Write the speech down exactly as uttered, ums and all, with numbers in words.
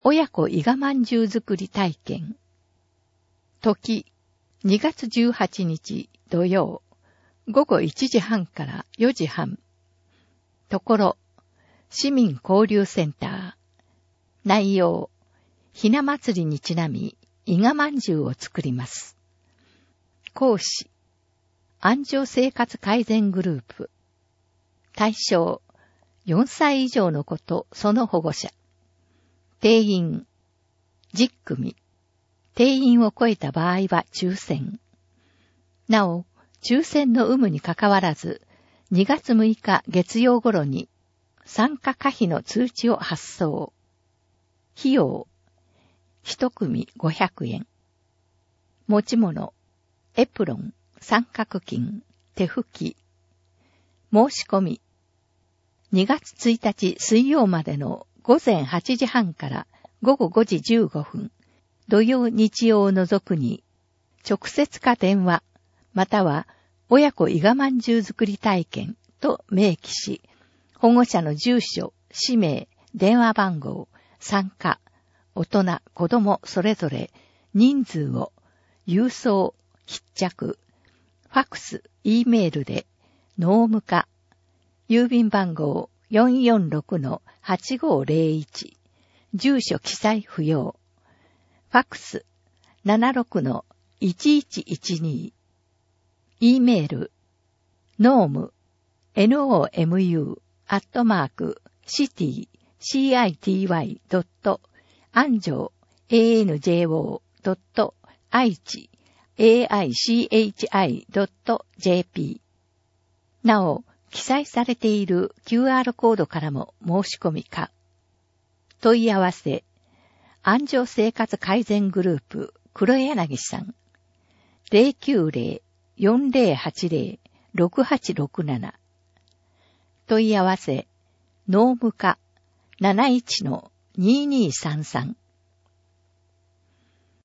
親子伊賀まんじゅう作り体験。時、にがつじゅうはちにち土曜、ごごいちじはんからよじはん。ところ、市民交流センター。内容、ひな祭りにちなみ、伊賀まんじゅうを作ります。講師、安城生活改善グループ。対象、よんさい以上の子とその保護者。定員、じゅっくみ。定員を超えた場合は抽選。なお、抽選の有無にかかわらず、にがつむいか月曜頃に参加可否の通知を発送。費用、一組ごひゃくえん。持ち物、エプロン、三角巾、手拭き。申し込み、にがつついたち水曜までのごぜんはちじはんからごごごじじゅうごふん、土曜日曜を除くに、直接か電話、または親子伊賀まんじゅう作り体験と明記し、保護者の住所、氏名、電話番号、参加、大人、子供それぞれ、人数を、郵送、必着、ファクス、E メールで、農務課、郵便番号 よんよんろくのはちごーぜろいち、住所記載不要、ファクス ななろくのいちいちいちに、E メール、ノーム、ノーム、アットマーク、シティ、シティ、ドット、アンジョー、アンジョー、ドット、愛知、エーアイシーエイチアイ ドット、ジェーピー。なお、記載されている キューアール コードからも申し込み可。問い合わせ、安城生活改善グループ、黒柳さん。ゼロきゅうゼロ よんゼロはちゼロ ろくはちろくなな。問い合わせ、農務課 なないちのにーにーさんさん。